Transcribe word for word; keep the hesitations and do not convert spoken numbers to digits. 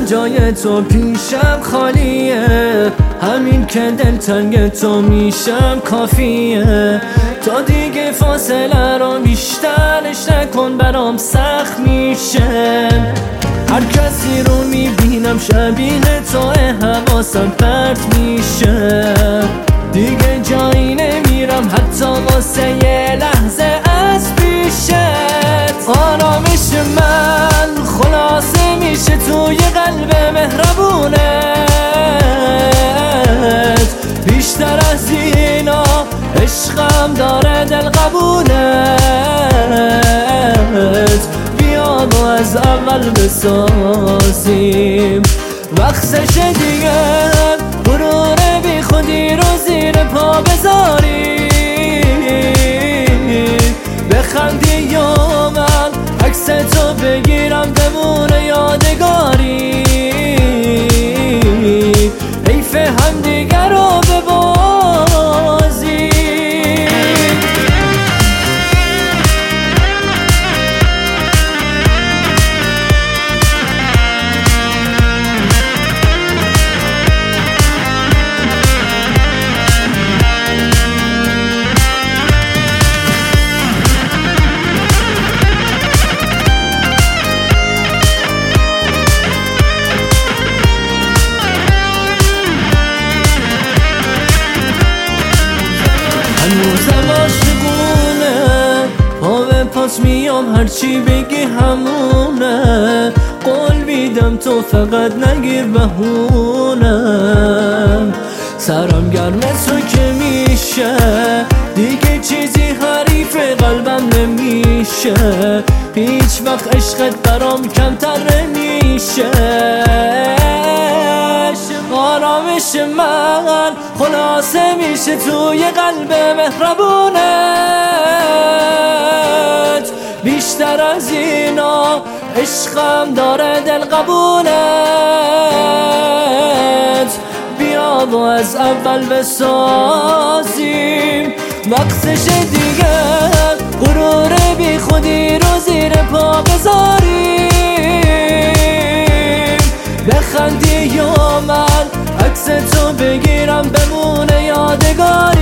جای تو پیشم خالیه، همین که دلتنگ تو میشم کافیه. تا دیگه فاصله رو بیشترش نکن، برام سخت میشه. هر کسی رو میبینم شبیه تو حواسم پرت میشه. دیگه جایی نمیرم حتی واسه یه لحظه از پیشت. آرامش من خلاصه میشه توی قلب مهربونت. بیشتر از اینا عشقم داره دل قبولت. بیا و از اول بسازیم، وقتشه دیگه غرور بی خودی رو زیر پا بذاری. بخندی یا من عکس تو بگیرم بمونه یادگاری. حیف هم دیگر رو ببازی. هنوزم عاشقونه، پا به پاس میام هرچی بگی همونه. قول میدم تو فقط نگیر بهونه. سرم گرم تو که میشه، دیگه چیزی حریف قلبم نمیشه. هیچ وقت عشقت برام کمتر نمیشه. آرامش من خلاصه میشه توی قلب مهربونت. بیشتر از اینا عشقم داره دل قبولت. بیا و از اول بسازیم، وقتش دیگه غرور بی خودی رو زیر پا بذاریم. بخندی یا من عکس تو بگیرم بمونه یادگاری.